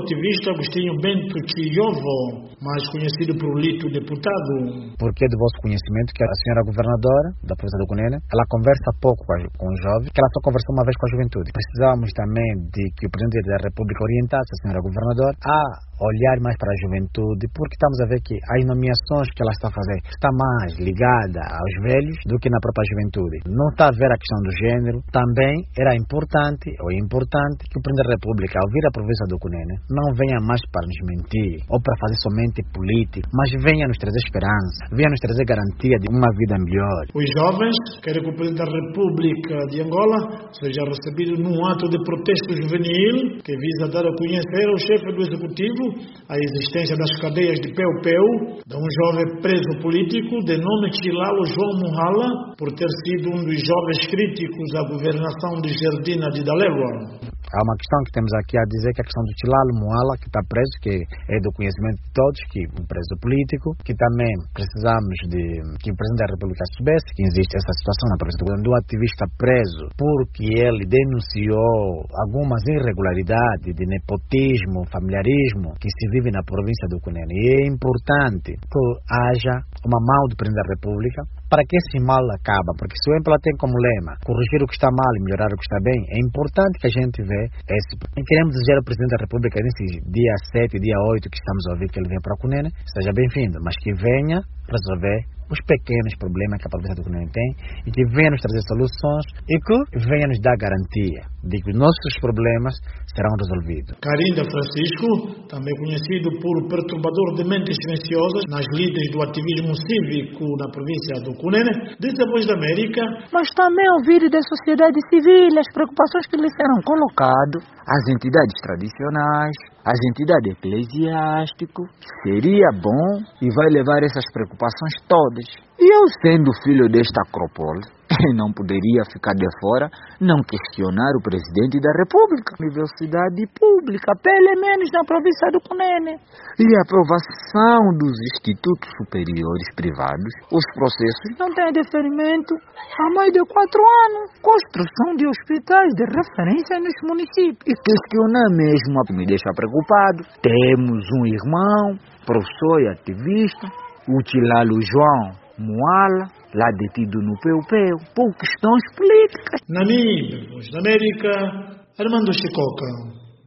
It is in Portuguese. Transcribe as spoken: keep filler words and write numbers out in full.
Ativista Agostinho Bento Chiyovo, mais conhecido por Lito Deputado. Porque é do vosso conhecimento que a senhora governadora da província do Cunene, ela conversa pouco com, a, com os jovens, que ela só conversou uma vez com a juventude. Precisamos também de que o presidente da República orientasse a senhora governadora a olhar mais para a juventude, porque estamos a ver que as nomeações que ela está a fazer está mais ligada aos velhos do que na própria juventude. Não está a ver a questão do gênero. Também era importante, ou é importante, que o presidente da República, ao vir à província do Cunene, não venha mais para nos mentir, ou para fazer somente política, mas venha nos trazer esperança, venha nos trazer garantia de uma vida melhor. Os jovens querem que o presidente da República de Angola seja recebido num ato de protesto juvenil que visa dar a conhecer ao chefe do executivo a existência das cadeias de Peu-Peu de um jovem preso político de nome Chilalo João Muhala por ter sido um dos jovens críticos à governação de Gerdina de Dalerwa. Há uma questão que temos aqui a dizer, que é a questão do Chilalo Muhala, que está preso, que é do conhecimento de todos, que é um preso político, que também precisamos de que o presidente da República soubesse que existe essa situação na província do Cunene, do ativista preso, porque ele denunciou algumas irregularidades de nepotismo, familiarismo, que se vive na província do Cunene. E é importante que haja uma mão do presidente da República para que esse mal acabe, porque se o M P L A tem como lema corrigir o que está mal e melhorar o que está bem, é importante que a gente vê esse. E queremos desejar ao presidente da República nesse dia sete, dia oito que estamos a ouvir que ele vem para o Cunene, seja bem-vindo, mas que venha resolver os pequenos problemas que a província do Cunene tem e que venha nos trazer soluções e que venha nos dar garantia de que os nossos problemas serão resolvidos. Carinda Francisco, também conhecido por perturbador de mentes silenciosas nas lides do ativismo cívico na província do Cunene, disse a Voz da América, mas também ouvir da sociedade civil as preocupações que lhes serão colocadas às entidades tradicionais, às entidades eclesiásticas. Seria bom e vai levar essas preocupações todas. E eu, sendo filho desta acrópole, não poderia ficar de fora, não questionar o presidente da República. Universidade pública, pelo menos na província do Cunene. E a aprovação dos institutos superiores privados, os processos não têm deferimento há mais de quatro anos. Construção de hospitais de referência nos municípios. E questionar mesmo me deixa preocupado. Temos um irmão, professor e ativista, o Chilalo João Muhala, lá detido no Peu-Peu, por questões políticas. Namíbia, Voz da América, Armando Chicoca.